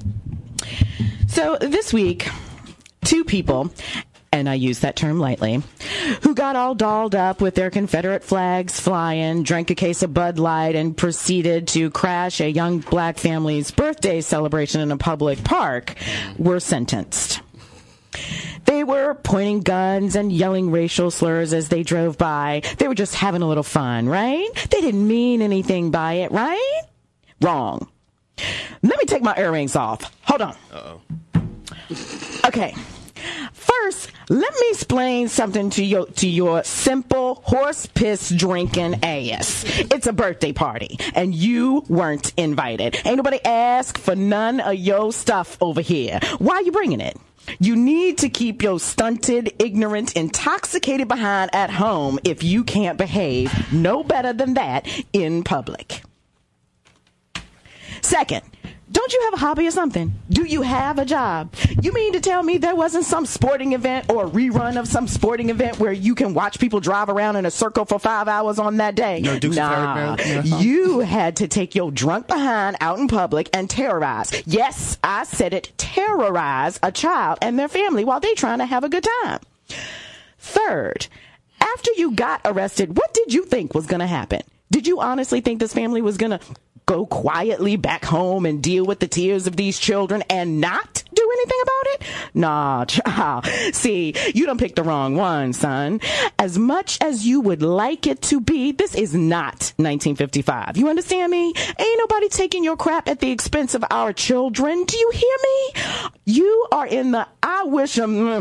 So this week, 2 people, and I use that term lightly, who got all dolled up with their Confederate flags flying, drank a case of Bud Light, and proceeded to crash a young black family's birthday celebration in a public park, were sentenced. They were pointing guns and yelling racial slurs as they drove by. They were just having a little fun, right? They didn't mean anything by it, right? Wrong. Let me take my earrings off. Hold on. Uh-oh. Okay. First, let me explain something to your simple horse piss drinking ass. It's a birthday party, and you weren't invited. Ain't nobody asked for none of your stuff over here. Why are you bringing it? You need to keep your stunted, ignorant, intoxicated behind at home if you can't behave no better than that in public. Second, don't you have a hobby or something? Do you have a job? You mean to tell me there wasn't some sporting event or a rerun of some sporting event where you can watch people drive around in a circle for 5 hours on that day? No, nah, you had to take your drunk behind out in public and terrorize. Yes, I said it, terrorize a child and their family while they trying to have a good time. Third, after you got arrested, what did you think was going to happen? Did you honestly think this family was going to go quietly back home and deal with the tears of these children and not do anything about it? Nah, child. See, you done picked the wrong one, son. As much as you would like it to be, this is not 1955. You understand me? Ain't nobody taking your crap at the expense of our children. Do you hear me? You are in the I wish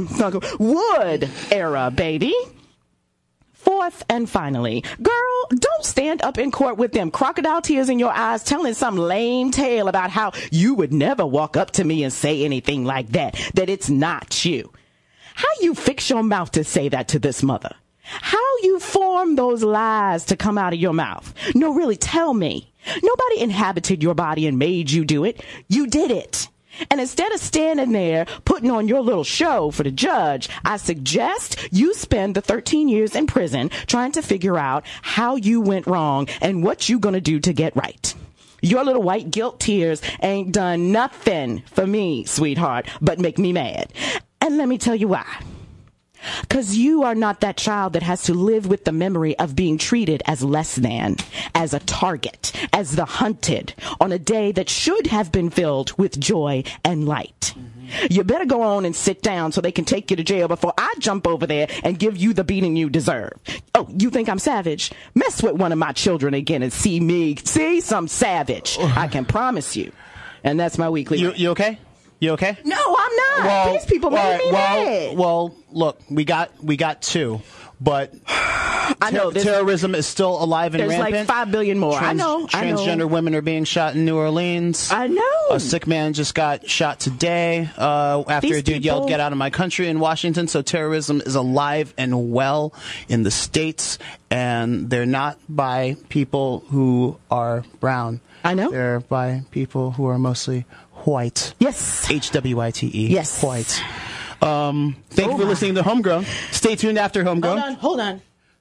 would era, baby. Fourth and finally, girl, don't stand up in court with them crocodile tears in your eyes telling some lame tale about how you would never walk up to me and say anything like that it's not you. How you fix your mouth to say that to this mother? How you form those lies to come out of your mouth? No, really, tell me. Nobody inhabited your body and made you do it. You did it. And instead of standing there putting on your little show for the judge, I suggest you spend the 13 years in prison trying to figure out how you went wrong and what you gonna do to get right. Your little white guilt tears ain't done nothing for me, sweetheart, but make me mad. And let me tell you why. 'Cause you are not that child that has to live with the memory of being treated as less than, as a target, as the hunted, on a day that should have been filled with joy and light. You better go on and sit down so they can take you to jail before I jump over there and give you the beating you deserve. Oh, you think I'm savage? Mess with one of my children again and see some savage. I can promise you. And that's my weekly. You okay? You okay? No, I'm not. Well, these people made me mad. Well, look, we got 2, but I know terrorism is still alive and rampant. There's like 5 billion more. I know. Transgender women are being shot in New Orleans. I know. A sick man just got shot today after a dude yelled, "Get out of my country" in Washington. So terrorism is alive and well in the States, and they're not by people who are brown. I know. They're by people who are mostly white. Yes. HWITE. Yes. White. Thank you for listening to Homegrown. Stay tuned after Homegrown. Hold on.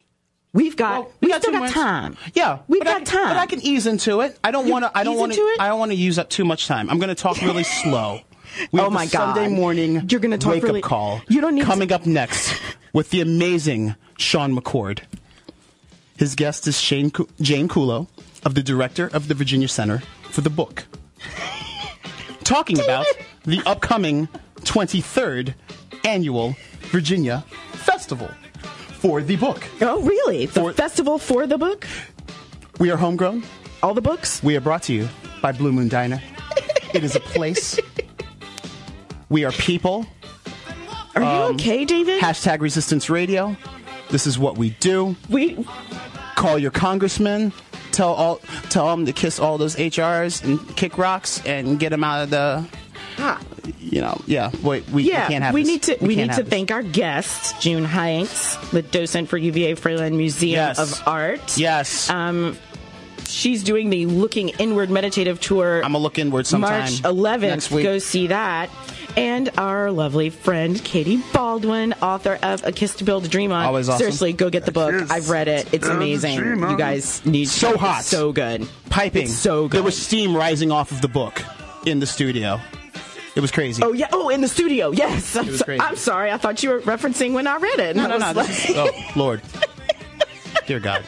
We've still got 2 minutes. time. Yeah, we've got time. But I can ease into it. I don't want to use up too much time. I'm going to talk really slow. We have my God! Sunday morning. You're going to talk wake-up call. You don't need coming up next with the amazing Sean McCord. His guest is Jane Kulo, of the director of the Virginia Center for the Book, talking about the upcoming 23rd annual Virginia Festival for the book. Oh, really? The festival for the book? We are homegrown. All the books? We are brought to you by Blue Moon Diner. It is a place. We are people. Are you okay, David? Hashtag Resistance Radio. This is what we do. We call your congressman. Tell them to kiss all those HRs and kick rocks and get them out of the. We can't have. We this. need to thank our guest, June Hanks, the docent for UVA Freyland Museum of Art. Yes. She's doing the Looking Inward meditative tour. I'm gonna look inward sometime. March 11th. Next week. Go see that. And our lovely friend Katie Baldwin, author of A Kiss to Build a Dream On. Always awesome. Seriously, go get the book. I've read it. It's amazing. You guys need so hot, so good, piping. It's so good. There was steam rising off of the book in the studio. It was crazy. Oh, yeah. Oh, in the studio. Yes. I'm sorry. I thought you were referencing when I read it. No. Oh, Lord. Dear God.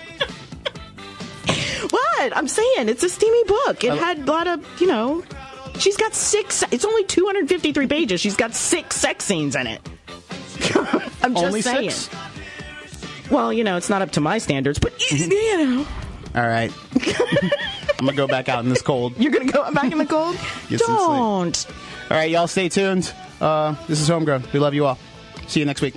What? I'm saying it's a steamy book. It had a lot of, she's got 6. It's only 253 pages. She's got 6 sex scenes in it. I'm just only saying. 6? Well, it's not up to my standards, but All right. I'm going to go back out in this cold. You're going to go back in the cold? Don't. All right, y'all stay tuned. This is Homegrown. We love you all. See you next week.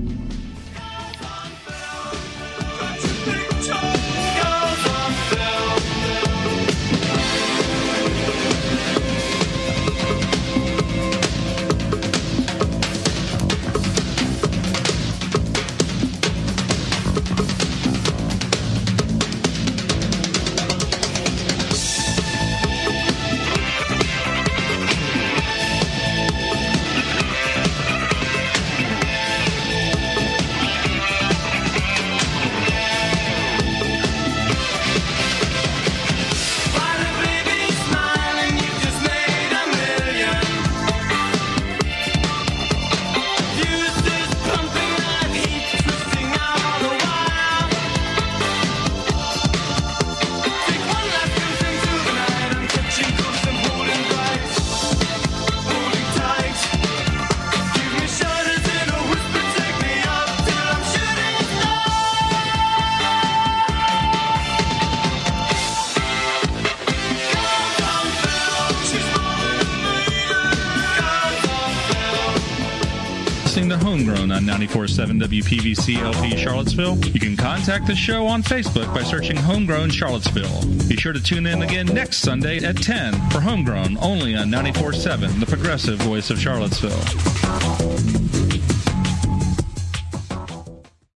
To Homegrown on 94.7 WPVC LP Charlottesville. You can contact the show on Facebook by searching Homegrown Charlottesville. Be sure to tune in again next Sunday at 10 for Homegrown, only on 94.7, the progressive voice of Charlottesville.